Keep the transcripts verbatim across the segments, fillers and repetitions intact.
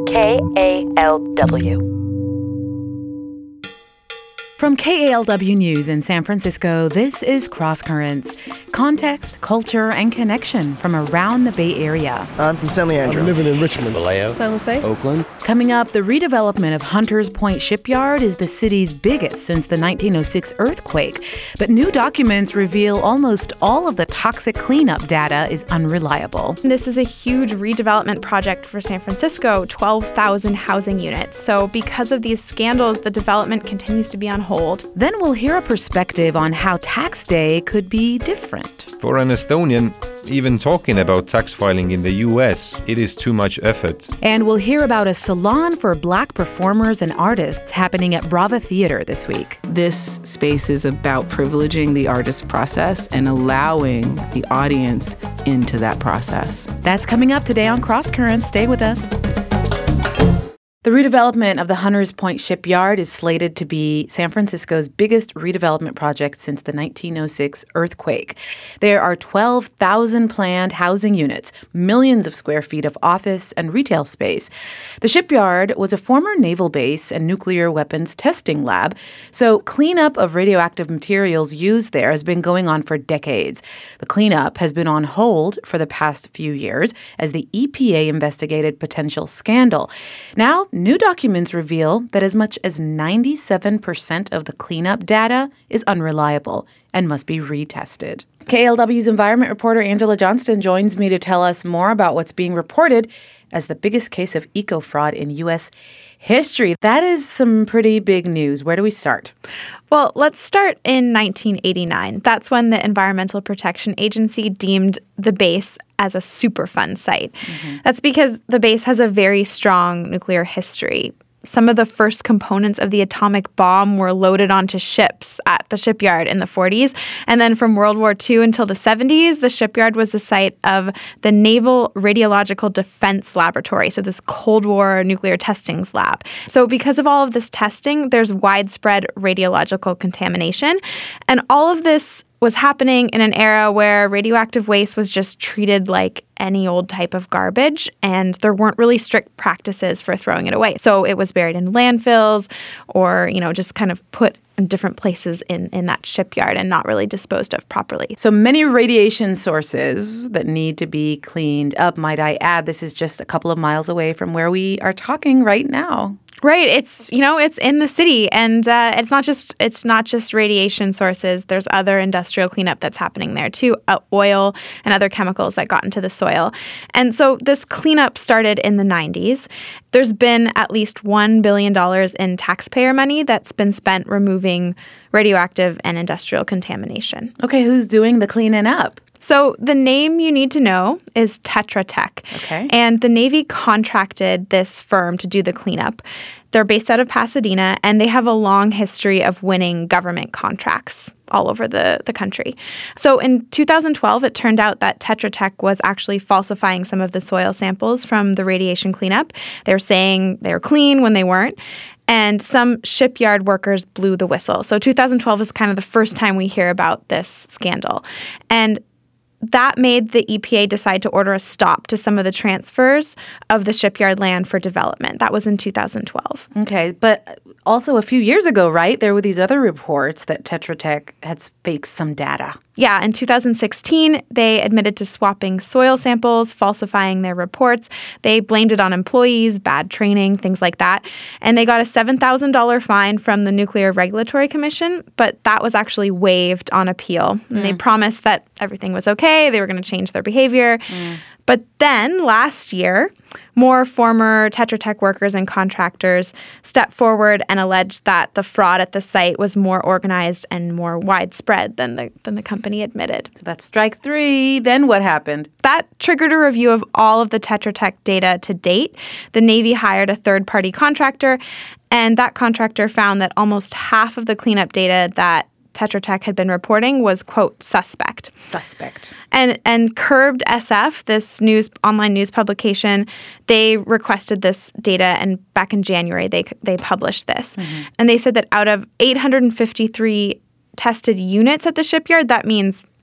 K A L W. From K A L W News in San Francisco, this is Cross Currents. Context, culture, and connection from around the Bay Area. I'm from San Leandro. I'm living in Richmond. Vallejo. San Jose. Oakland. Coming up, the redevelopment of Hunters Point Shipyard is the city's biggest since the nineteen oh six earthquake. But new documents reveal almost all of the toxic cleanup data is unreliable. This is a huge redevelopment project for San Francisco, twelve thousand housing units. So because of these scandals, the development continues to be on hold. Then we'll hear a perspective on how tax day could be different. For an Estonian, even talking about tax filing in the U S, it is too much effort. And we'll hear about a salon for Black performers and artists happening at Brava Theater this week. This space is about privileging the artist process and allowing the audience into that process. That's coming up today on Cross Currents. Stay with us. The redevelopment of the Hunters Point Shipyard is slated to be San Francisco's biggest redevelopment project since the nineteen oh six earthquake. There are twelve thousand planned housing units, millions of square feet of office and retail space. The shipyard was a former naval base and nuclear weapons testing lab, so cleanup of radioactive materials used there has been going on for decades. The cleanup has been on hold for the past few years as the E P A investigated potential scandal. Now, new documents reveal that as much as ninety-seven percent of the cleanup data is unreliable and must be retested. K A L W's environment reporter Angela Johnston joins me to tell us more about what's being reported as the biggest case of eco-fraud in U S history. That is some pretty big news. Where do we start? Well, let's start in nineteen eighty-nine. That's when the Environmental Protection Agency deemed the base as a Superfund site. Mm-hmm. That's because the base has a very strong nuclear history. Some of the first components of the atomic bomb were loaded onto ships at the shipyard in the forties. And then from World War Two until the seventies, the shipyard was the site of the Naval Radiological Defense Laboratory, so this Cold War nuclear testings lab. So because of all of this testing, there's widespread radiological contamination. And all of this was happening in an era where radioactive waste was just treated like any old type of garbage, and there weren't really strict practices for throwing it away. So it was buried in landfills or, you know, just kind of put in different places in, in that shipyard and not really disposed of properly. So many radiation sources that need to be cleaned up, might I add. This is just a couple of miles away from where we are talking right now. Right. It's, you know, it's in the city, and uh, it's not just it's not just radiation sources. There's other industrial cleanup that's happening there too, uh, oil and other chemicals that got into the soil. And so this cleanup started in the nineties. There's been at least one billion dollars in taxpayer money that's been spent removing radioactive and industrial contamination. Okay, who's doing the cleaning up? So the name you need to know is Tetra Tech. Okay. And the Navy contracted this firm to do the cleanup. They're based out of Pasadena, and they have a long history of winning government contracts all over the, the country. So in two thousand twelve, it turned out that Tetra Tech was actually falsifying some of the soil samples from the radiation cleanup. They were saying they were clean when they weren't. And some shipyard workers blew the whistle. So two thousand twelve is kind of the first time we hear about this scandal. And that made the E P A decide to order a stop to some of the transfers of the shipyard land for development. That was in two thousand twelve. Okay, but also a few years ago, right, there were these other reports that Tetra Tech had faked some data. Yeah, in two thousand sixteen, they admitted to swapping soil samples, falsifying their reports. They blamed it on employees, bad training, things like that. And they got a seven thousand dollars fine from the Nuclear Regulatory Commission, but that was actually waived on appeal. And mm. they promised that everything was okay, they were going to change their behavior. Mm. But then last year, more former Tetra Tech workers and contractors stepped forward and alleged that the fraud at the site was more organized and more widespread than the than the company admitted. So that's strike three. Then what happened? That triggered a review of all of the Tetra Tech data to date. The Navy hired a third-party contractor, and that contractor found that almost half of the cleanup data that Tetra Tech had been reporting was, quote, suspect. Suspect. And and Curbed S F, this news online news publication, they requested this data, and back in January they they published this. Mm-hmm. And they said that out of eight hundred fifty-three tested units at the shipyard, that means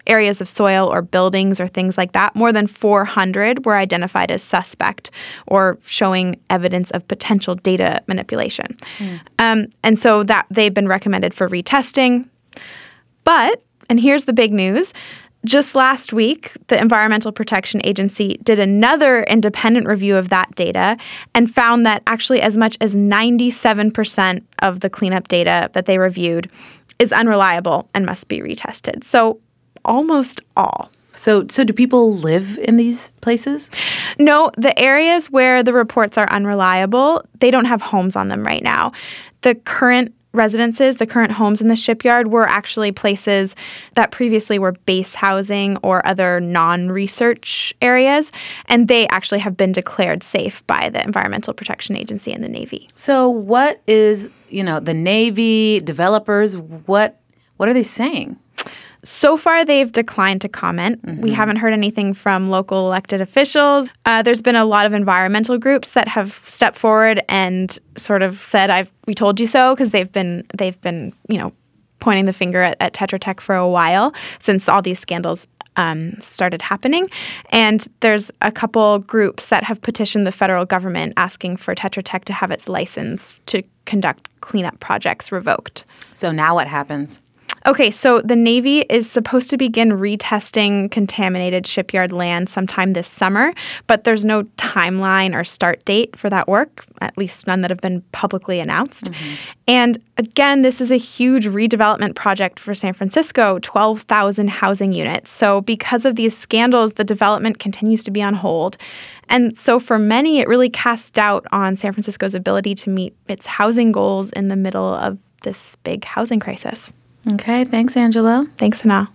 areas of soil or buildings or things like that, more than four hundred were identified as suspect or showing evidence of potential data manipulation. Mm. Um, and so that they've been recommended for retesting. But, and here's the big news, just last week, the Environmental Protection Agency did another independent review of that data and found that actually as much as ninety-seven percent of the cleanup data that they reviewed is unreliable and must be retested. So almost all. So so do people live in these places? No, the areas where the reports are unreliable, they don't have homes on them right now. The current residences, the current homes in the shipyard, were actually places that previously were base housing or other non-research areas, and they actually have been declared safe by the Environmental Protection Agency and the Navy. So what is, you know, the Navy, developers, what what are they saying? So far, they've declined to comment. Mm-hmm. We haven't heard anything from local elected officials. Uh, there's been a lot of environmental groups that have stepped forward and sort of said, "I've we told you so," because they've been they've been you know pointing the finger at, at Tetra Tech for a while since all these scandals um, started happening. And there's a couple groups that have petitioned the federal government asking for Tetra Tech to have its license to conduct cleanup projects revoked. So now what happens? Okay, so the Navy is supposed to begin retesting contaminated shipyard land sometime this summer, but there's no timeline or start date for that work, at least none that have been publicly announced. Mm-hmm. And again, this is a huge redevelopment project for San Francisco, twelve thousand housing units. So because of these scandals, the development continues to be on hold. And so for many, it really casts doubt on San Francisco's ability to meet its housing goals in the middle of this big housing crisis. Okay, thanks, Angela. Thanks, Hanal.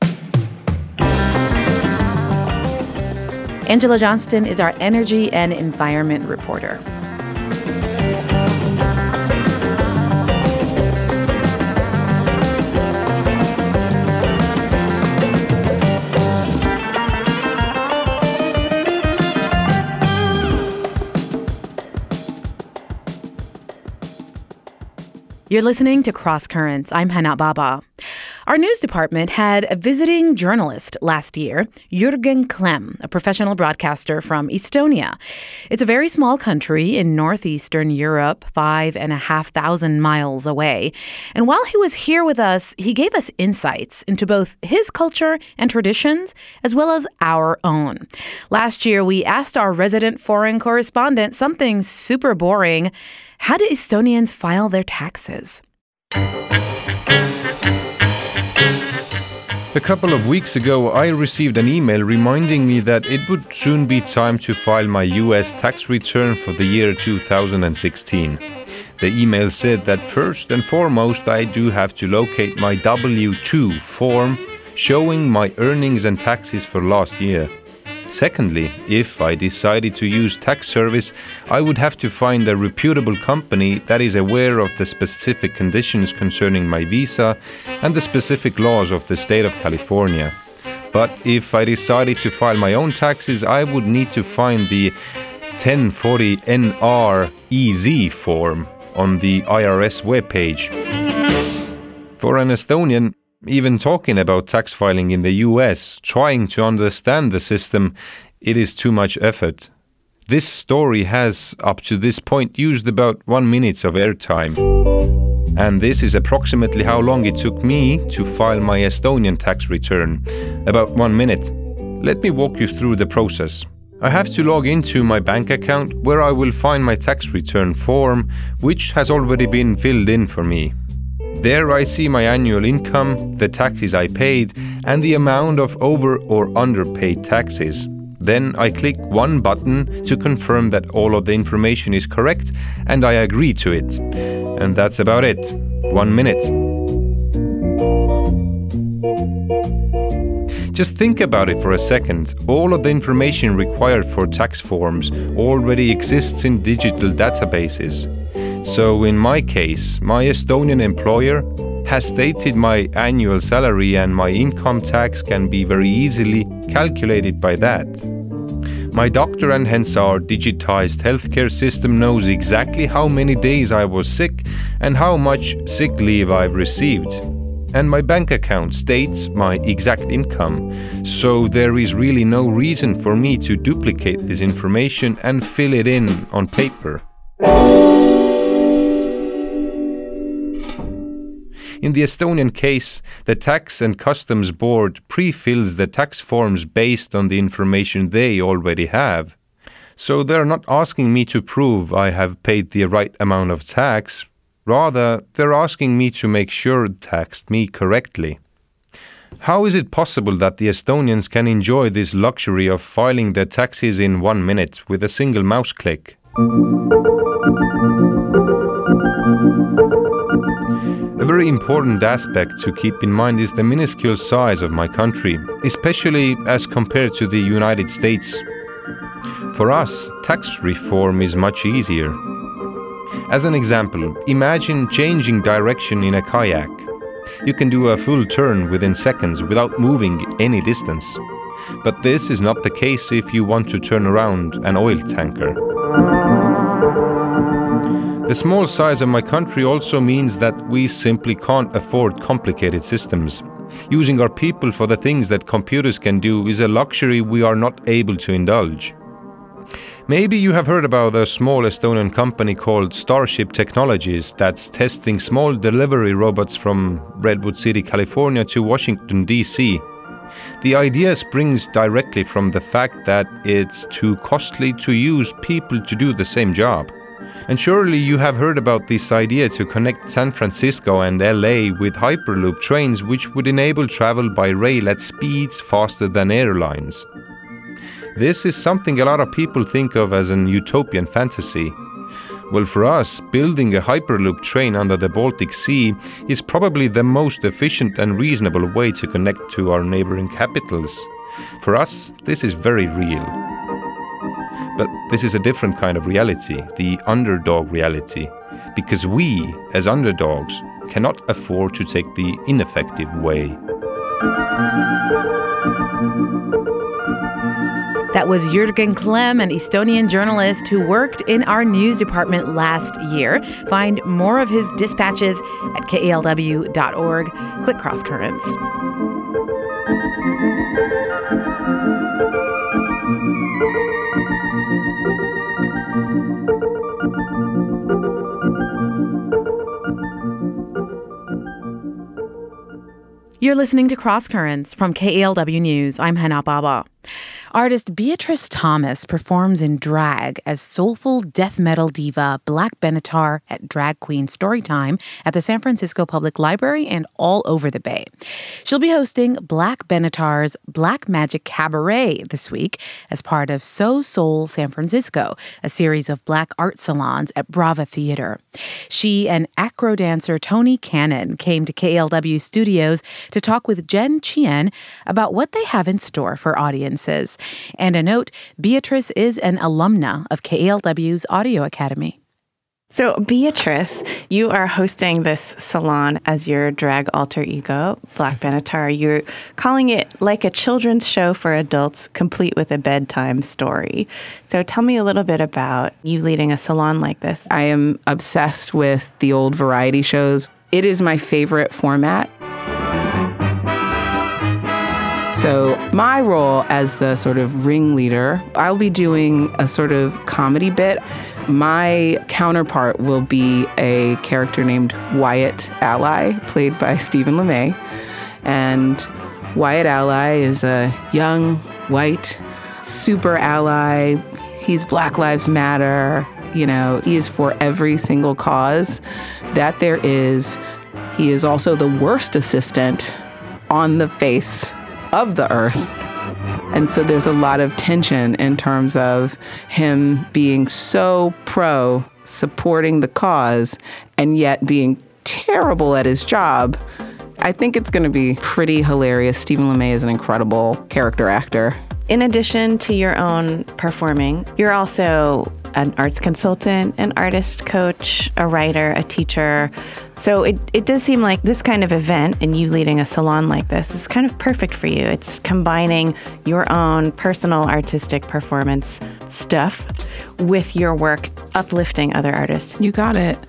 Angela Johnston is our energy and environment reporter. You're listening to Cross Currents. I'm Hana Baba. Our news department had a visiting journalist last year, Jürgen Klemm, a professional broadcaster from Estonia. It's a very small country in northeastern Europe, five and a half thousand miles away. And while he was here with us, he gave us insights into both his culture and traditions, as well as our own. Last year, we asked our resident foreign correspondent something super boring. How do Estonians file their taxes? A couple of weeks ago, I received an email reminding me that it would soon be time to file my U S tax return for the year two thousand sixteen. The email said that first and foremost, I do have to locate my W two form showing my earnings and taxes for last year. Secondly, if I decided to use tax service, I would have to find a reputable company that is aware of the specific conditions concerning my visa and the specific laws of the state of California. But if I decided to file my own taxes, I would need to find the ten forty N R E Z form on the I R S webpage. For an Estonian, even talking about tax filing in the U S, trying to understand the system, it is too much effort. This story has, up to this point, used about one minute of airtime. And this is approximately how long it took me to file my Estonian tax return. About one minute. Let me walk you through the process. I have to log into my bank account, where I will find my tax return form, which has already been filled in for me. There I see my annual income, the taxes I paid, and the amount of over or underpaid taxes. Then I click one button to confirm that all of the information is correct, and I agree to it. And that's about it. One minute. Just think about it for a second. All of the information required for tax forms already exists in digital databases. So in my case, my Estonian employer has stated my annual salary and my income tax can be very easily calculated by that. My doctor and hence our digitized healthcare system knows exactly how many days I was sick and how much sick leave I've received. and my bank account states my exact income, so there is really no reason for me to duplicate this information and fill it in on paper. In the Estonian case, the Tax and Customs Board pre-fills the tax forms based on the information they already have. So they're not asking me to prove I have paid the right amount of tax. Rather, they're asking me to make sure they taxed me correctly. How is it possible that the Estonians can enjoy this luxury of filing their taxes in one minute with a single mouse click? A very important aspect to keep in mind is the minuscule size of my country, especially as compared to the United States. For us, tax reform is much easier. As an example, imagine changing direction in a kayak. You can do a full turn within seconds without moving any distance. But this is not the case if you want to turn around an oil tanker. The small size of my country also means that we simply can't afford complicated systems. Using our people for the things that computers can do is a luxury we are not able to indulge. Maybe you have heard about a small Estonian company called Starship Technologies that's testing small delivery robots from Redwood City, California to Washington, D C. The idea springs directly from the fact that it's too costly to use people to do the same job. And surely you have heard about this idea to connect San Francisco and L A with Hyperloop trains, which would enable travel by rail at speeds faster than airlines. This is something a lot of people think of as an utopian fantasy. Well, for us, building a Hyperloop train under the Baltic Sea is probably the most efficient and reasonable way to connect to our neighboring capitals. For us, this is very real. But this is a different kind of reality, the underdog reality, because we, as underdogs, cannot afford to take the ineffective way. That was Jürgen Klemm, an Estonian journalist who worked in our news department last year. Find more of his dispatches at K A L W dot org. Click Cross Currents. You're listening to Cross Currents from K A L W News. I'm Hannah Baba. Artist Beatrice Thomas performs in drag as soulful death metal diva Black Benatar at Drag Queen Storytime at the San Francisco Public Library and all over the Bay. She'll be hosting Black Benatar's Black Magic Cabaret this week as part of So Soul San Francisco, a series of black art salons at Brava Theater. She and acro dancer Tony Cannon came to K A L W Studios to talk with Jen Chien about what they have in store for audiences. And a note, Beatrice is an alumna of K A L W's Audio Academy. So, Beatrice, you are hosting this salon as your drag alter ego, Black Benatar. You're calling it like a children's show for adults, complete with a bedtime story. So tell me a little bit about you leading a salon like this. I am obsessed with the old variety shows. It is my favorite format. So my role as the sort of ringleader, I'll be doing a sort of comedy bit. My counterpart will be a character named Wyatt Ally, played by Stephen LeMay. And Wyatt Ally is a young, white, super ally. He's Black Lives Matter. You know, he is for every single cause that there is. He is also the worst assistant on the face of the earth. And so there's a lot of tension in terms of him being so pro supporting the cause and yet being terrible at his job. I think it's going to be pretty hilarious. Stephen LeMay is an incredible character actor. In addition to your own performing, you're also an arts consultant, an artist coach, a writer, a teacher. So it, it does seem like this kind of event and you leading a salon like this is kind of perfect for you. It's combining your own personal artistic performance stuff with your work uplifting other artists. You got it.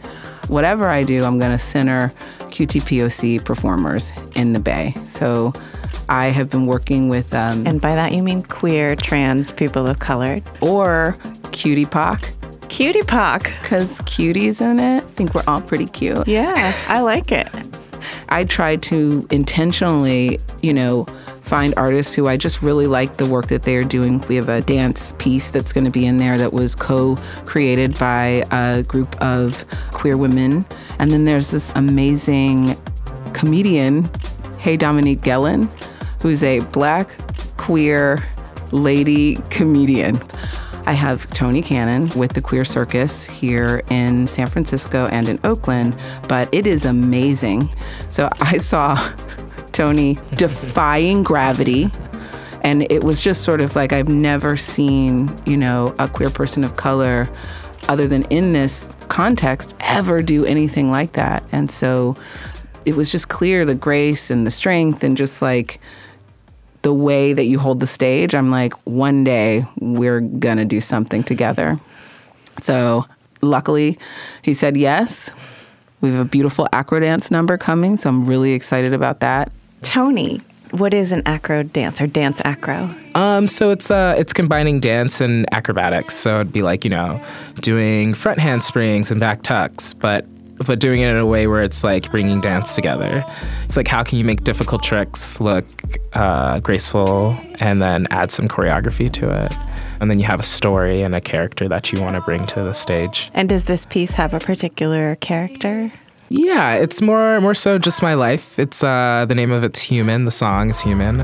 whatever I do, I'm going to center Q T P O C performers in the Bay. So I have been working with... Um, and by that you mean queer, trans, people of color. Or cutie poc. Cutie poc. Because cutie's in it. I think we're all pretty cute. Yeah, I like it. I tried to intentionally, you know, find artists who I just really like the work that they are doing. We have a dance piece that's going to be in there that was co-created by a group of queer women. And then there's this amazing comedian, Hey Dominique Gellin, who's a Black queer lady comedian. I have Tony Cannon with the Queer Circus here in San Francisco and in Oakland, but it is amazing. So I saw Tony defying gravity, and it was just sort of like I've never seen, you know, a queer person of color, other than in this context, ever do anything like that. And so it was just clear the grace and the strength and just like the way that you hold the stage. I'm like, one day we're gonna do something together. So luckily he said yes. We have a beautiful acro dance number coming, so I'm really excited about that. Tony, what is an acro dance or dance acro? Um, so it's uh, it's combining dance and acrobatics. So it'd be like, you know, doing front handsprings and back tucks, but but doing it in a way where it's like bringing dance together. It's like, how can you make difficult tricks look uh, graceful and then add some choreography to it? And then you have a story and a character that you want to bring to the stage. And does this piece have a particular character? Yeah, it's more more so just my life. It's uh, the name of it's Human. The song is Human.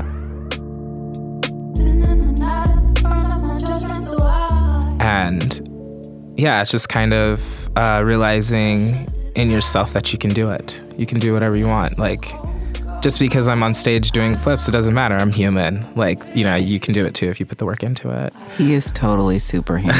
And yeah, it's just kind of uh, realizing in yourself that you can do it. You can do whatever you want. Like, just because I'm on stage doing flips, it doesn't matter. I'm human. Like, you know, you can do it too if you put the work into it. He is totally superhuman.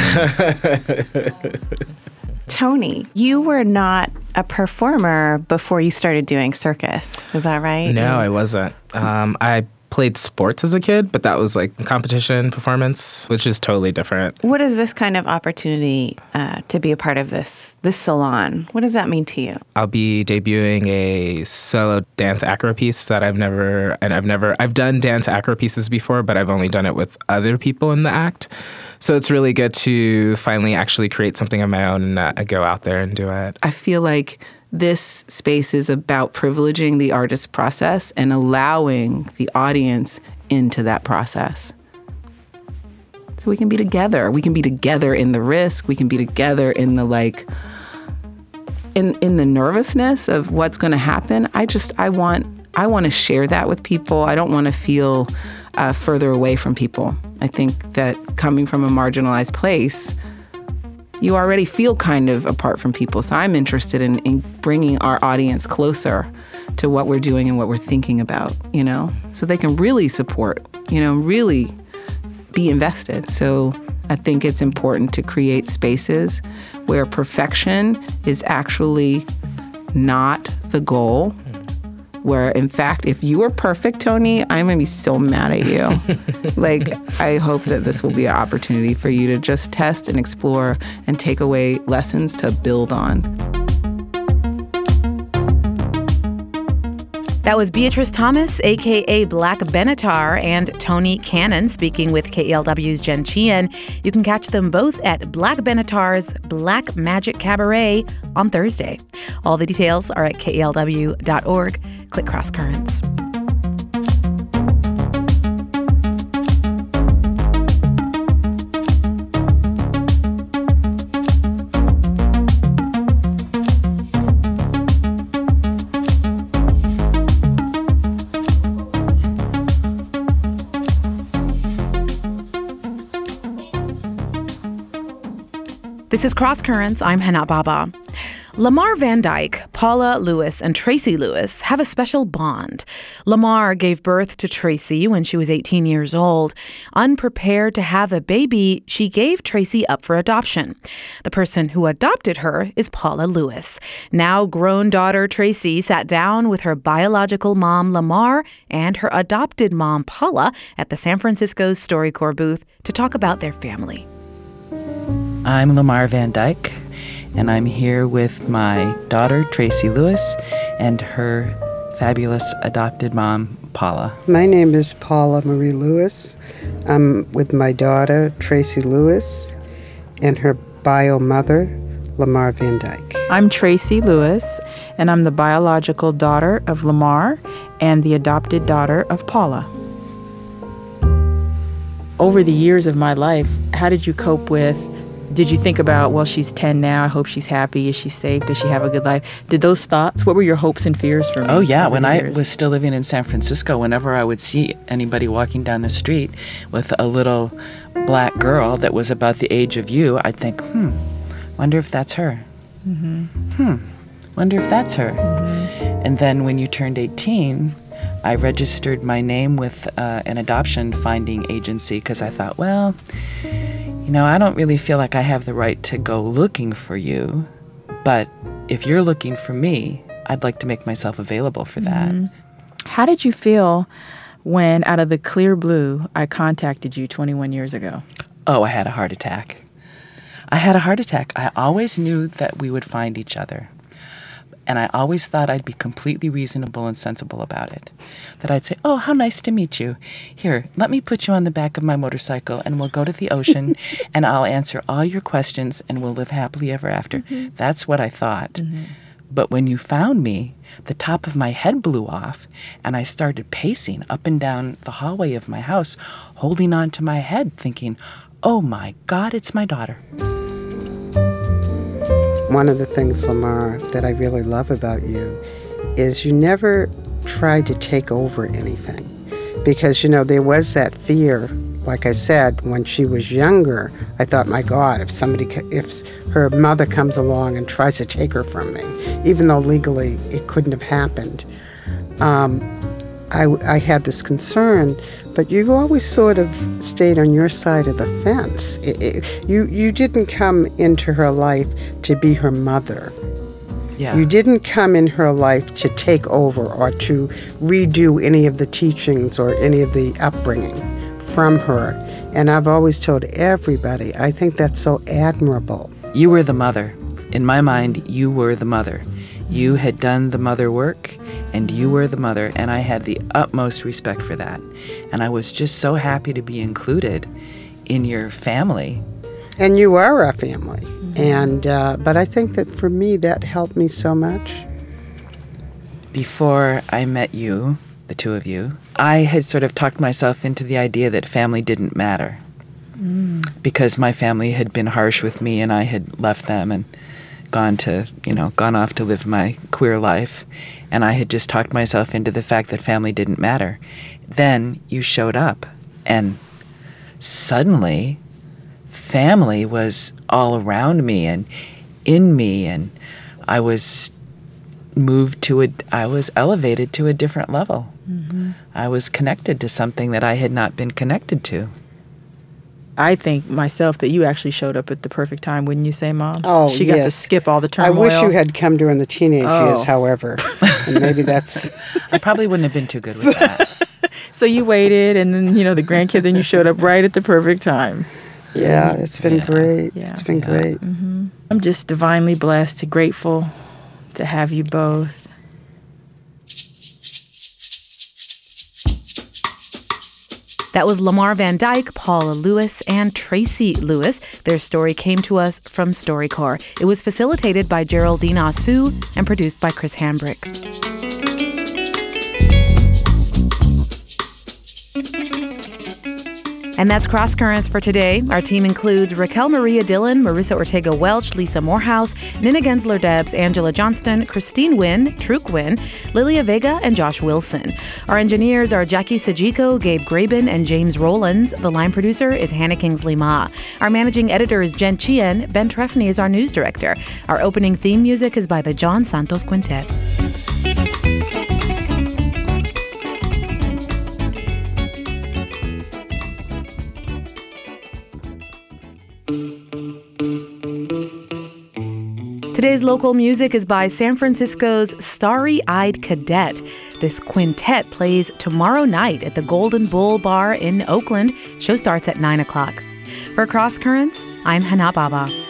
Tony, you were not a performer before you started doing circus. Is that right? No, I wasn't. Um, I played sports as a kid, but that was like competition performance, which is totally different. What is this kind of opportunity uh, to be a part of this this salon? What does that mean to you? I'll be debuting a solo dance acro piece that I've never, and I've never, I've done dance acro pieces before, but I've only done it with other people in the act. So it's really good to finally actually create something of my own and uh, go out there and do it. I feel like this space is about privileging the artist process and allowing the audience into that process. So we can be together. We can be together in the risk. We can be together in the like, in in the nervousness of what's going to happen. I just, I want, I want to share that with people. I don't want to feel uh, further away from people. I think that coming from a marginalized place, you already feel kind of apart from people. So I'm interested in, in bringing our audience closer to what we're doing and what we're thinking about, you know, so they can really support, you know, really be invested. So I think it's important to create spaces where perfection is actually not the goal. Where, in fact, if you were perfect, Tony, I'm going to be so mad at you. Like, I hope that this will be an opportunity for you to just test and explore and take away lessons to build on. That was Beatrice Thomas, a k a. Black Benatar, and Tony Cannon speaking with K E L W's Jen Chien. You can catch them both at Black Benatar's Black Magic Cabaret on Thursday. All the details are at K E L W dot org. Click Cross Currents. This is Cross Currents. I'm Hannah Baba. Lamar Van Dyke, Paula Lewis, and Tracy Lewis have a special bond. Lamar gave birth to Tracy when she was eighteen years old. Unprepared to have a baby, she gave Tracy up for adoption. The person who adopted her is Paula Lewis. Now grown daughter Tracy sat down with her biological mom Lamar and her adopted mom Paula at the San Francisco StoryCorps booth to talk about their family. I'm Lamar Van Dyke, and I'm here with my daughter, Tracy Lewis, and her fabulous adopted mom, Paula. My name is Paula Marie Lewis. I'm with my daughter, Tracy Lewis, and her bio mother, Lamar Van Dyke. I'm Tracy Lewis, and I'm the biological daughter of Lamar and the adopted daughter of Paula. Over the years of my life, how did you cope with, did you think about, well, she's ten now, I hope she's happy, is she safe, does she have a good life? Did those thoughts, what were your hopes and fears for me? Oh, yeah. When I was still living in San Francisco, whenever I would see anybody walking down the street with a little black girl that was about the age of you, I'd think, hmm, wonder if that's her. Mm-hmm. Hmm, wonder if that's her. Mm-hmm. And then when you turned eighteen, I registered my name with uh, an adoption finding agency because I thought, well, you know, I don't really feel like I have the right to go looking for you, but if you're looking for me, I'd like to make myself available for that. Mm-hmm. How did you feel when, out of the clear blue, I contacted you twenty-one years ago? Oh, I had a heart attack. I had a heart attack. I always knew that we would find each other. And I always thought I'd be completely reasonable and sensible about it. That I'd say, oh, how nice to meet you. Here, let me put you on the back of my motorcycle and we'll go to the ocean and I'll answer all your questions and we'll live happily ever after. Mm-hmm. That's what I thought. Mm-hmm. But when you found me, the top of my head blew off and I started pacing up and down the hallway of my house, holding on to my head, thinking, oh my God, it's my daughter. One of the things, Lamar, that I really love about you is you never tried to take over anything. Because, you know, there was that fear, like I said, when she was younger, I thought, my God, if somebody, if her mother comes along and tries to take her from me, even though legally it couldn't have happened, um, I, I had this concern, but you've always sort of stayed on your side of the fence. It, it, you, you didn't come into her life to be her mother. Yeah. You didn't come in her life to take over or to redo any of the teachings or any of the upbringing from her. And I've always told everybody, I think that's so admirable. You were the mother. In my mind, you were the mother. You had done the mother work, and you were the mother, and I had the utmost respect for that. And I was just so happy to be included in your family. And you are a family. Mm-hmm. And uh, but I think that for me, that helped me so much. Before I met you, the two of you, I had sort of talked myself into the idea that family didn't matter. Mm. Because my family had been harsh with me, and I had left them and gone to, you know, gone off to live my queer life. And I had just talked myself into the fact that family didn't matter. Then you showed up, and suddenly family was all around me and in me, and I was moved to a, I was elevated to a different level. Mm-hmm. I was connected to something that I had not been connected to. I think myself that you actually showed up at the perfect time, wouldn't you say, Mom? Oh, She got yes. to skip all the turmoil. I wish you had come during the teenage Oh. years, however. And maybe that's... I probably wouldn't have been too good with that. So you waited, and then, you know, the grandkids, and you showed up right at the perfect time. Yeah, it's been Yeah. great. Yeah. It's been Yeah. great. Mm-hmm. I'm just divinely blessed, grateful to have you both. That was Lamar Van Dyke, Paula Lewis, and Tracy Lewis. Their story came to us from StoryCorps. It was facilitated by Geraldine Asu and produced by Chris Hambrick. And that's Cross Currents for today. Our team includes Raquel Maria Dillon, Marissa Ortega Welch, Lisa Morehouse, Nina Gensler-Debs, Angela Johnston, Christine Wynn, Truk Wynn, Lilia Vega, and Josh Wilson. Our engineers are Jackie Sajiko, Gabe Graben, and James Rollins. The line producer is Hannah Kingsley-Ma. Our managing editor is Jen Chien. Ben Trefny is our news director. Our opening theme music is by the John Santos Quintet. Today's local music is by San Francisco's Starry-Eyed Cadet. This quintet plays tomorrow night at the Golden Bull Bar in Oakland. Show starts at nine o'clock. For Cross Currents, I'm Hana Baba.